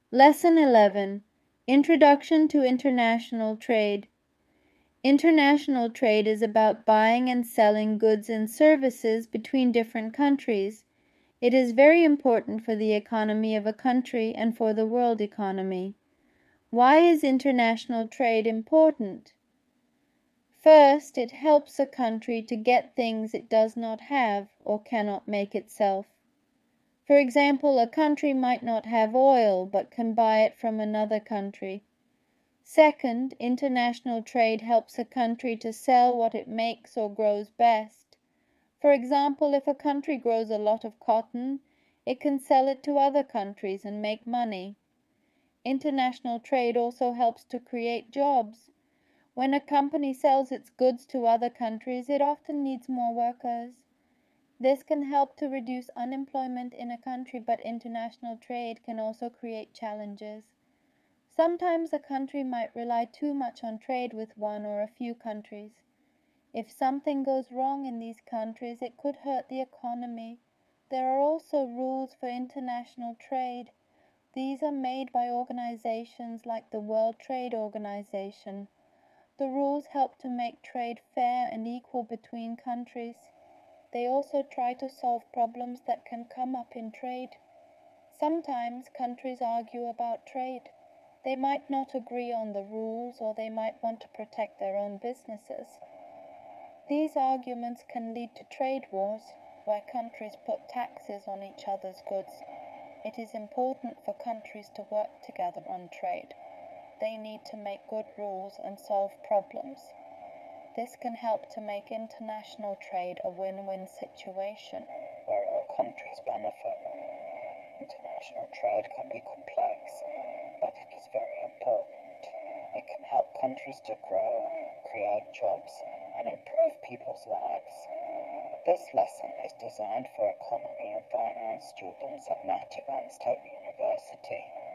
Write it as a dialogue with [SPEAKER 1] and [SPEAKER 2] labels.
[SPEAKER 1] Lesson 11. Introduction to International Trade. International trade is about buying and selling goods and services between different countries. It is very important for the economy of a country and for the world economy. Why is international trade important? First, it helps a country to get things it does not have or cannot make itself. For example, a country might not have oil but can buy it from another country. Second, international trade helps a country to sell what it makes or grows best. For example, if a country grows a lot of cotton, it can sell it to other countries and make money. International trade also helps to create jobs. When a company sells its goods to other countries, it often needs more workers. This can help to reduce unemployment in a country, but international trade can also create challenges. Sometimes a country might rely too much on trade with one or a few countries. If something goes wrong in these countries, it could hurt the economy. There are also rules for international trade. These are made by organizations like the World Trade Organization. The rules help to make trade fair and equal between countries. They also try to solve problems that can come up in trade. Sometimes countries argue about trade. They might not agree on the rules, or they might want to protect their own businesses. These arguments can lead to trade wars, where countries put taxes on each other's goods. It is important for countries to work together on trade. They need to make good rules and solve problems. This can help to make international trade a win-win situation, where all countries benefit. International trade can be complex, but it is very important. It can help countries to grow, create jobs, and improve people's lives. This lesson is designed for economy and finance students at Nottingham State University.